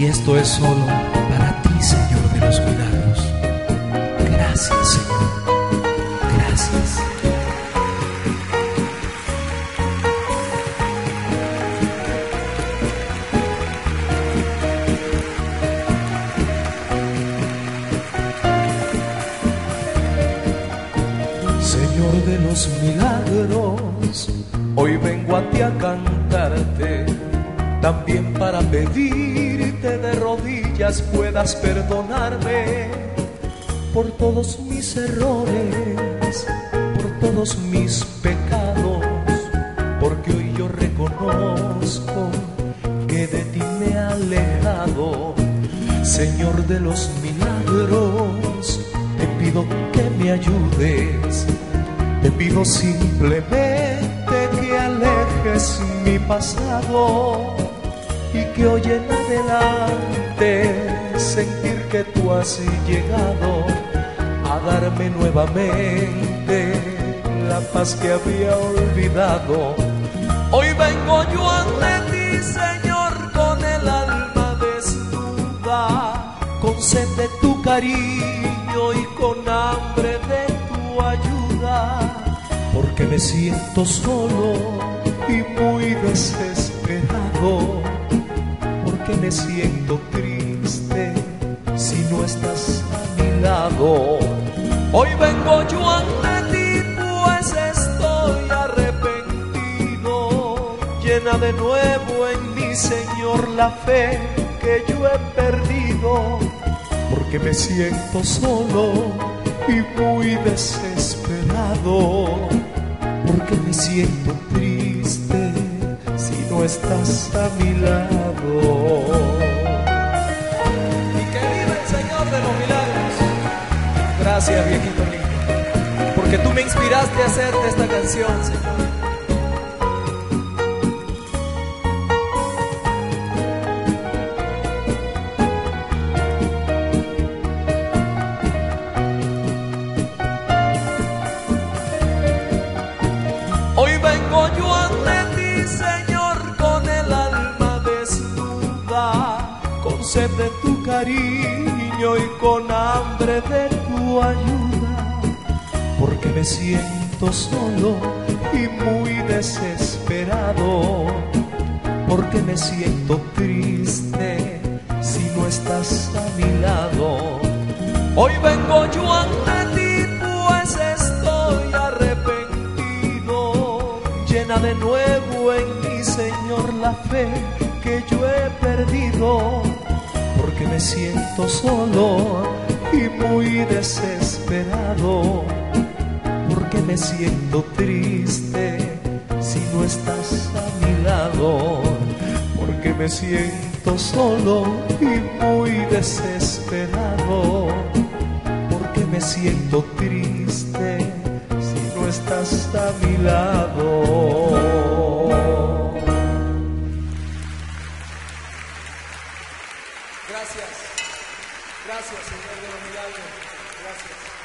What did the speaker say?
Y esto es solo para ti, Señor de los milagros. Gracias, Señor. Gracias. Señor de los milagros, hoy vengo a ti a cantarte, también para pedirte de rodillas puedas perdonarme por todos mis errores, por todos mis pecados, porque hoy yo reconozco que de ti me he alejado. Señor de los milagros, te pido que me ayudes, te pido simplemente que alejes mi pasado y que hoy en adelante sentir que tú has llegado a darme nuevamente la paz que había olvidado. Hoy vengo yo ante ti, Señor, con el alma desnuda, con sed de tu cariño y con hambre de tu ayuda, porque me siento solo y muy desesperado, porque me siento triste si no estás a mi lado. Hoy vengo yo ante ti, pues estoy arrepentido. Llena de nuevo en mí, Señor, la fe que yo he perdido, porque me siento solo y muy desesperado, porque me siento triste si no estás a mi lado. Y que viva el Señor de los milagros. Gracias, viejito lindo, porque tú me inspiraste a hacerte esta canción, Señor. Hoy vengo yo ante ti, Señor, con el alma desnuda, con sed de tu cariño y con hambre de tu ayuda, porque me siento solo y muy desesperado, porque me siento triste si no estás a mi lado. Hoy vengo yo ante ti, pues estoy arrepentido. Llena de nuevo en mí, Señor, la fe que yo he perdido, porque me siento solo y muy desesperado, porque me siento triste si no estás a mi lado, porque me siento solo y muy desesperado, porque me siento triste si no estás a mi lado. Gracias, gracias, Señor de los milagros. Gracias.